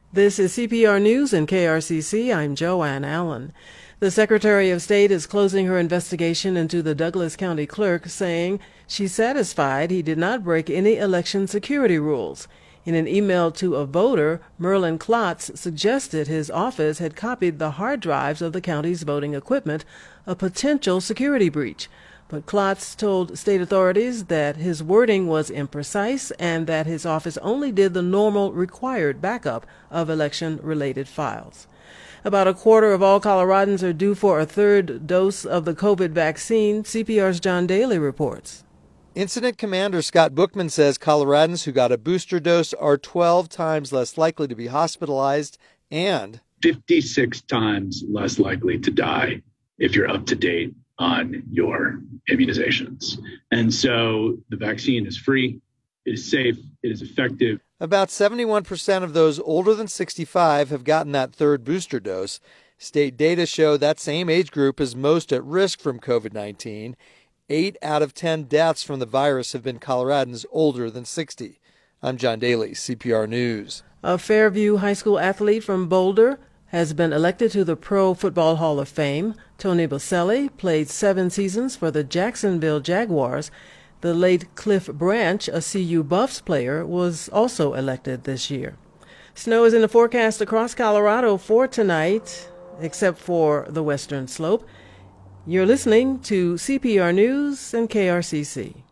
This is CPR News and KRCC. I'm Joanne Allen. The Secretary of State is closing her investigation into the Douglas County clerk, saying she's satisfied he did not break any election security rules. In an email to a voter, Merlin Klotz suggested his office had copied the hard drives of the county's voting equipment, a potential security breach. But Klotz told state authorities that his wording was imprecise and that his office only did the normal required backup of election-related files. About a quarter of all Coloradans are due for a third dose of the COVID vaccine, CPR's John Daly reports. Incident Commander Scott Bookman says Coloradans who got a booster dose are 12 times less likely to be hospitalized and 56 times less likely to die if you're up to date on your immunizations. And so the vaccine is free, it is safe, it is effective. About 71% of those older than 65 have gotten that third booster dose. State data show that same age group is most at risk from COVID-19. 8 out of 10 deaths from the virus have been Coloradans older than 60. I'm John Daly, CPR News. A Fairview High School athlete from Boulder has been elected to the Pro Football Hall of Fame. Tony Boselli played 7 seasons for the Jacksonville Jaguars. The late Cliff Branch, a CU Buffs player, was also elected this year. Snow is in the forecast across Colorado for tonight, except for the western slope. You're listening to CPR News and KRCC.